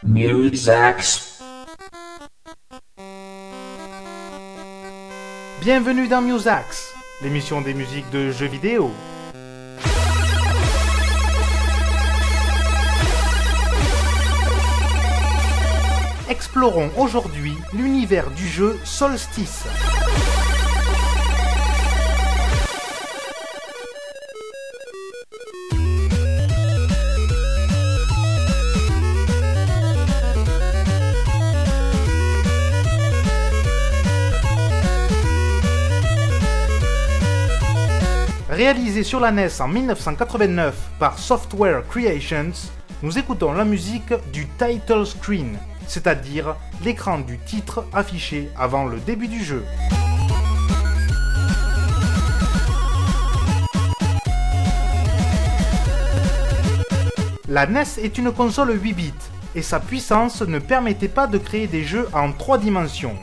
Musax. Bienvenue dans Musax, l'émission des musiques de jeux vidéo. Explorons aujourd'hui l'univers du jeu Solstice. Réalisé sur la NES en 1989 par Software Creations, nous écoutons la musique du title screen, c'est-à-dire l'écran du titre affiché avant le début du jeu. La NES est une console 8 bits et sa puissance ne permettait pas de créer des jeux en 3 dimensions.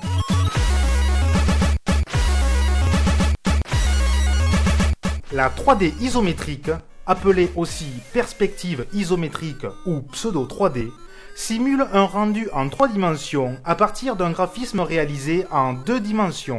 La 3D isométrique, appelée aussi perspective isométrique ou pseudo 3D, simule un rendu en 3 dimensions à partir d'un graphisme réalisé en 2 dimensions.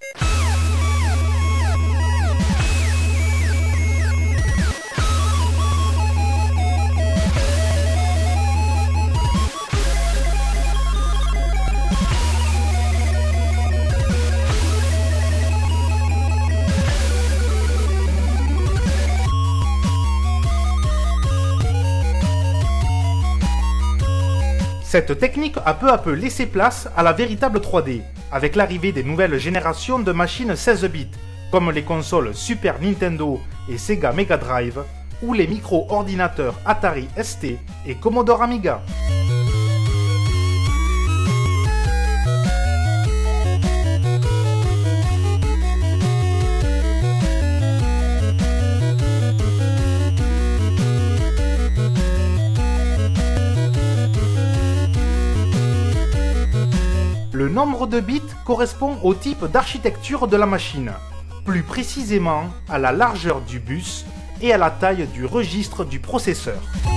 Cette technique a peu à peu laissé place à la véritable 3D, avec l'arrivée des nouvelles générations de machines 16 bits, comme les consoles Super Nintendo et Sega Mega Drive, ou les micro-ordinateurs Atari ST et Commodore Amiga. Le nombre de bits correspond au type d'architecture de la machine, plus précisément à la largeur du bus et à la taille du registre du processeur.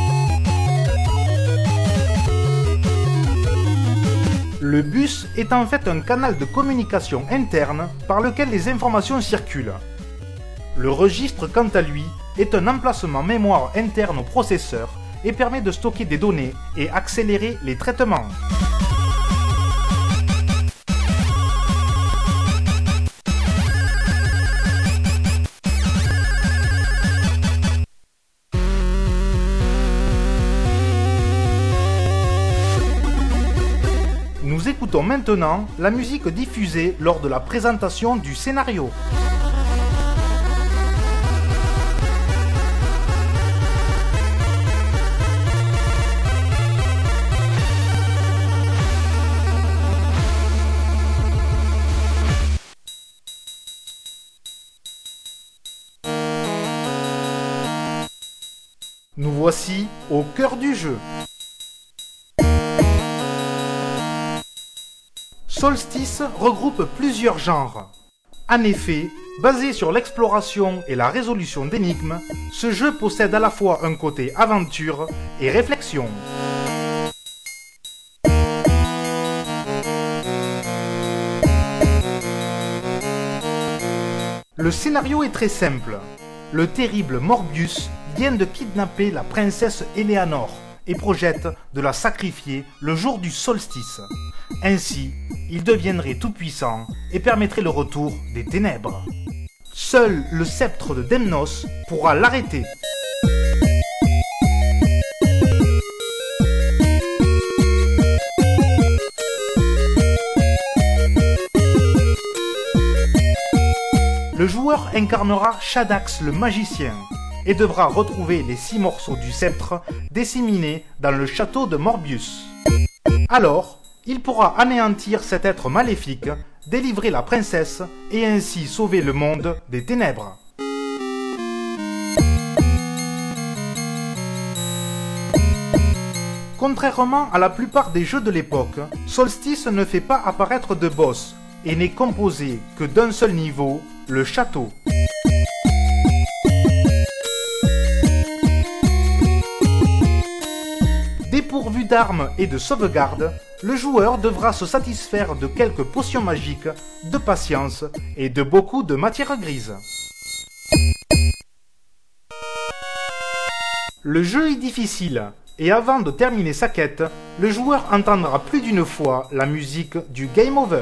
Le bus est en fait un canal de communication interne par lequel les informations circulent. Le registre, quant à lui, est un emplacement mémoire interne au processeur et permet de stocker des données et accélérer les traitements. Nous écoutons maintenant la musique diffusée lors de la présentation du scénario. Nous voici au cœur du jeu. Solstice regroupe plusieurs genres. En effet, basé sur l'exploration et la résolution d'énigmes, ce jeu possède à la fois un côté aventure et réflexion. Le scénario est très simple. Le terrible Morbius vient de kidnapper la princesse Eleanor et projette de la sacrifier le jour du solstice. Ainsi, il deviendrait tout-puissant et permettrait le retour des ténèbres. Seul le sceptre de Demnos pourra l'arrêter. Le joueur incarnera Shadax le magicien et devra retrouver les 6 morceaux du sceptre disséminés dans le château de Morbius. Alors, il pourra anéantir cet être maléfique, délivrer la princesse et ainsi sauver le monde des ténèbres. Contrairement à la plupart des jeux de l'époque, Solstice ne fait pas apparaître de boss et n'est composé que d'un seul niveau, le château. Dépourvu d'armes et de sauvegarde, le joueur devra se satisfaire de quelques potions magiques, de patience et de beaucoup de matière grise. Le jeu est difficile, et avant de terminer sa quête, le joueur entendra plus d'une fois la musique du Game Over.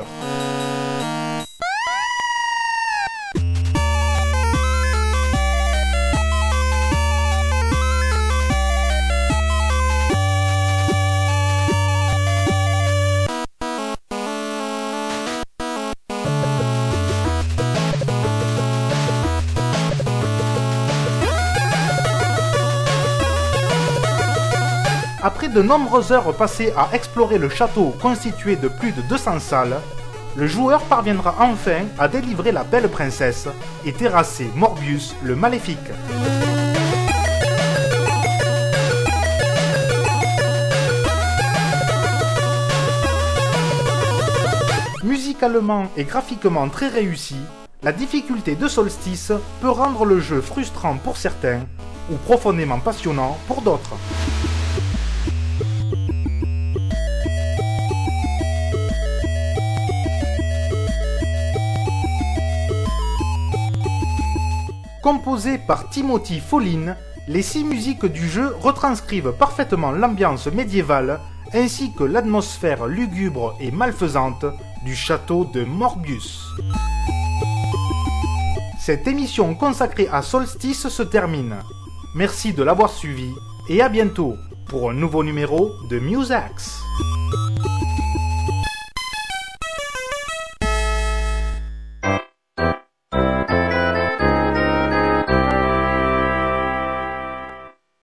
Après de nombreuses heures passées à explorer le château constitué de plus de 200 salles, le joueur parviendra enfin à délivrer la belle princesse et terrasser Morbius le maléfique. Musicalement et graphiquement très réussi, la difficulté de Solstice peut rendre le jeu frustrant pour certains ou profondément passionnant pour d'autres. Composées par Timothy Follin, les 6 musiques du jeu retranscrivent parfaitement l'ambiance médiévale ainsi que l'atmosphère lugubre et malfaisante du château de Morbius. Cette émission consacrée à Solstice se termine. Merci de l'avoir suivi et à bientôt pour un nouveau numéro de Musax.